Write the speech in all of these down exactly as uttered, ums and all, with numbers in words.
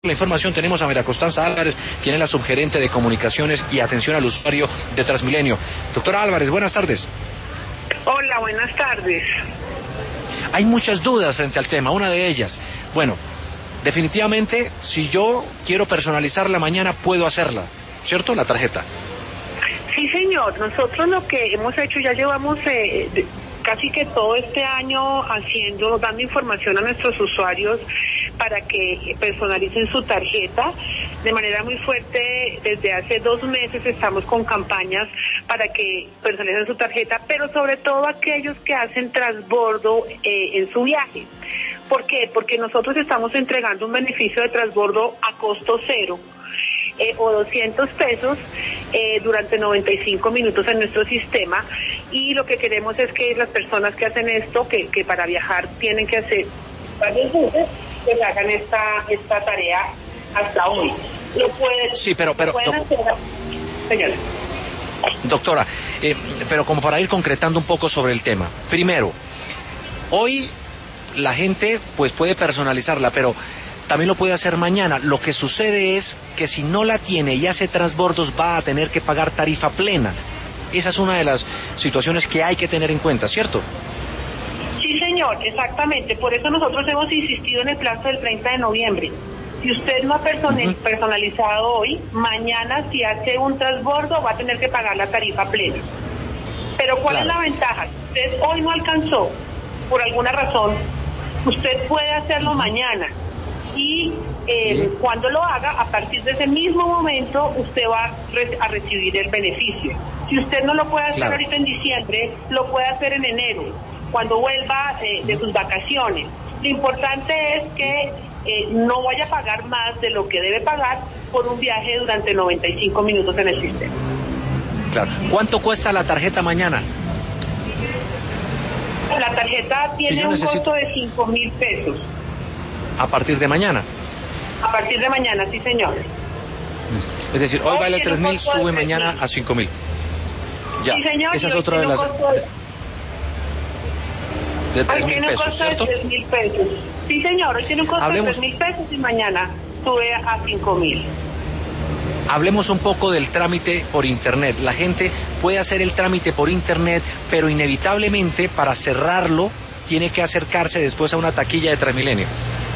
La información tenemos a María Constanza Álvarez, quien es la subgerente de comunicaciones y atención al usuario de Transmilenio. Doctora Álvarez, buenas tardes. Hola, buenas tardes. Hay muchas dudas frente al tema, una de ellas, bueno, definitivamente, si yo quiero personalizarla mañana, puedo hacerla, ¿cierto? La tarjeta. Sí, señor, nosotros lo que hemos hecho, ya llevamos eh, de, casi que todo este año haciendo, dando información a nuestros usuarios para que personalicen su tarjeta de manera muy fuerte. Desde hace dos meses estamos con campañas para que personalicen su tarjeta, pero sobre todo aquellos que hacen transbordo eh, en su viaje. ¿Por qué? Porque nosotros estamos entregando un beneficio de transbordo a costo cero. Eh, o doscientos pesos eh, durante noventa y cinco minutos en nuestro sistema, y lo que queremos es que las personas que hacen esto, que, que para viajar tienen que hacer varios buses, pues hagan esta esta tarea hasta hoy. Lo pueden, sí, pero, pero lo pueden hacer, señora. Doctora, eh, pero como para ir concretando un poco sobre el tema. Primero, hoy la gente pues puede personalizarla, pero también lo puede hacer mañana. Lo que sucede es que si no la tiene y hace transbordos, va a tener que pagar tarifa plena. Esa es una de las situaciones que hay que tener en cuenta, ¿cierto? Sí, señor, exactamente. Por eso nosotros hemos insistido en el plazo del treinta de noviembre. Si usted no ha person- uh-huh. personalizado hoy, mañana si hace un transbordo va a tener que pagar la tarifa plena. Pero ¿cuál claro. es la ventaja? Si usted hoy no alcanzó, por alguna razón, usted puede hacerlo mañana. Y eh, sí. cuando lo haga, a partir de ese mismo momento, usted va re- a recibir el beneficio. Si usted no lo puede hacer claro. ahorita en diciembre, lo puede hacer en enero, cuando vuelva eh, de sus vacaciones. Lo importante es que eh, no vaya a pagar más de lo que debe pagar por un viaje durante noventa y cinco minutos en el sistema. Claro. ¿Cuánto cuesta la tarjeta mañana? La tarjeta tiene si un necesito... costo de cinco mil pesos. ¿A partir de mañana? A partir de mañana, sí, señor. Es decir, hoy, hoy vale tres mil, sube mañana a cinco mil. Ya, sí, señor, esa es otra de las... De tres mil pesos, ¿cierto? De tres mil pesos. Sí, señor, hoy tiene un costo Hablemos... de tres mil pesos y mañana sube a cinco mil. Hablemos un poco del trámite por internet. La gente puede hacer el trámite por internet, pero inevitablemente para cerrarlo tiene que acercarse después a una taquilla de Transmilenio.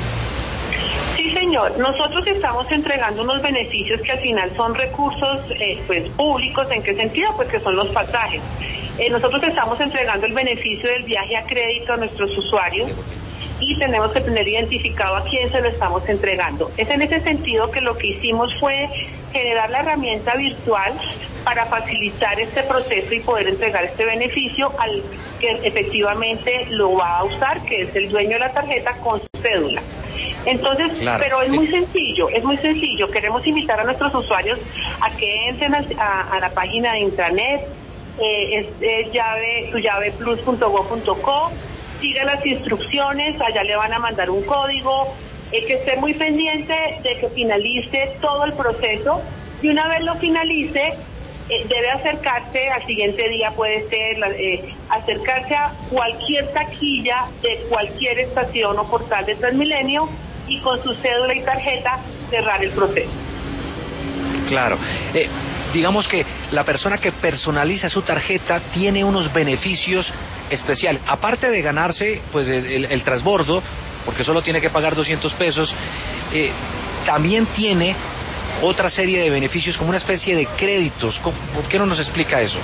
Sí, señor. Nosotros estamos entregando unos beneficios que al final son recursos eh, pues públicos. ¿En qué sentido? Pues que son los pasajes. Eh, nosotros estamos entregando el beneficio del viaje a crédito a nuestros usuarios y tenemos que tener identificado a quién se lo estamos entregando. Es en ese sentido que lo que hicimos fue generar la herramienta virtual para facilitar este proceso y poder entregar este beneficio al que efectivamente lo va a usar, que es el dueño de la tarjeta con su cédula. Entonces, claro. pero es muy sencillo, es muy sencillo. Queremos invitar a nuestros usuarios a que entren a, a, a la página de intranet, eh, es, es llave, tu llave plus punto go punto co, siga las instrucciones, allá le van a mandar un código, eh, que esté muy pendiente de que finalice todo el proceso, y una vez lo finalice, eh, debe acercarse al siguiente día, puede ser eh, acercarse a cualquier taquilla de cualquier estación o portal de Transmilenio y con su cédula y tarjeta cerrar el proceso. Claro. Eh, digamos que la persona que personaliza su tarjeta tiene unos beneficios especiales. Aparte de ganarse pues el, el transbordo, porque solo tiene que pagar doscientos pesos, eh, también tiene otra serie de beneficios como una especie de créditos. ¿Por qué no nos explica eso?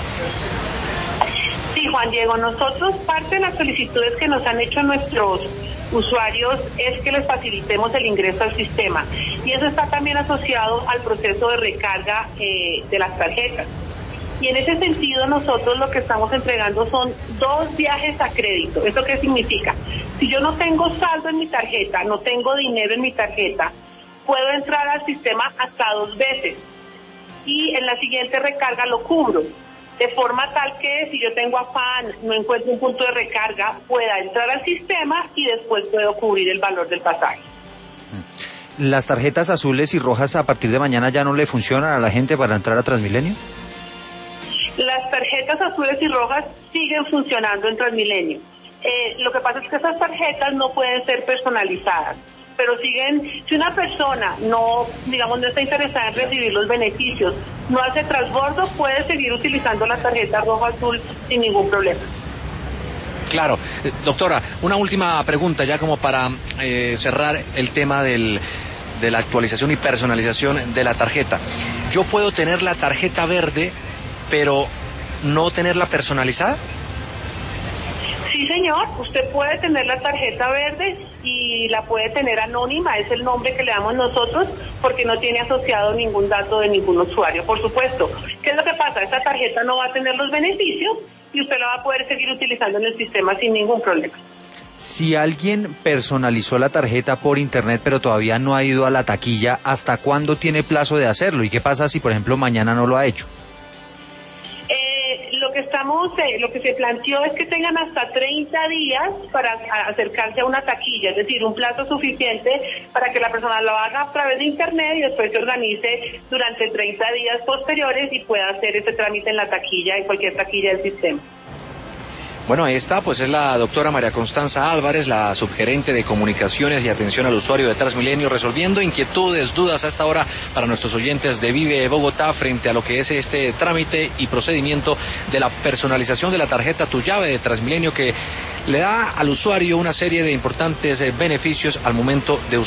Sí, Juan Diego, nosotros parte de las solicitudes que nos han hecho nuestros usuarios es que les facilitemos el ingreso al sistema, y eso está también asociado al proceso de recarga eh, de las tarjetas. Y en ese sentido nosotros lo que estamos entregando son dos viajes a crédito. ¿Eso qué significa? Si yo no tengo saldo en mi tarjeta, no tengo dinero en mi tarjeta, puedo entrar al sistema hasta dos veces y en la siguiente recarga lo cubro. De forma tal que si yo tengo afán, no encuentro un punto de recarga, pueda entrar al sistema y después puedo cubrir el valor del pasaje. ¿Las tarjetas azules y rojas a partir de mañana ya no le funcionan a la gente para entrar a Transmilenio? Las tarjetas azules y rojas siguen funcionando en Transmilenio. Eh, lo que pasa es que esas tarjetas no pueden ser personalizadas. pero siguen, si una persona no, digamos, no está interesada en recibir los beneficios, no hace transbordo, puede seguir utilizando la tarjeta rojo azul sin ningún problema. Claro. Eh, doctora, una última pregunta ya como para eh, cerrar el tema del, de la actualización y personalización de la tarjeta. ¿Yo puedo tener la tarjeta verde, pero no tenerla personalizada? Sí, señor, usted puede tener la tarjeta verde y la puede tener anónima, es el nombre que le damos nosotros, porque no tiene asociado ningún dato de ningún usuario. Por supuesto, ¿qué es lo que pasa? Esta tarjeta no va a tener los beneficios y usted la va a poder seguir utilizando en el sistema sin ningún problema. Si alguien personalizó la tarjeta por internet pero todavía no ha ido a la taquilla, ¿hasta cuándo tiene plazo de hacerlo? ¿Y qué pasa si, por ejemplo, mañana no lo ha hecho? Eh, lo que estamos, eh, lo que se planteó es que tengan hasta treinta días para a, acercarse a una taquilla, es decir, un plazo suficiente para que la persona lo haga a través de internet y después se organice durante treinta días posteriores y pueda hacer ese trámite en la taquilla, en cualquier taquilla del sistema. Bueno, ahí está, pues es la doctora María Constanza Álvarez, la subgerente de comunicaciones y atención al usuario de Transmilenio, resolviendo inquietudes, dudas a esta hora para nuestros oyentes de Vive Bogotá frente a lo que es este trámite y procedimiento de la personalización de la tarjeta Tu Llave de Transmilenio, que le da al usuario una serie de importantes beneficios al momento de usar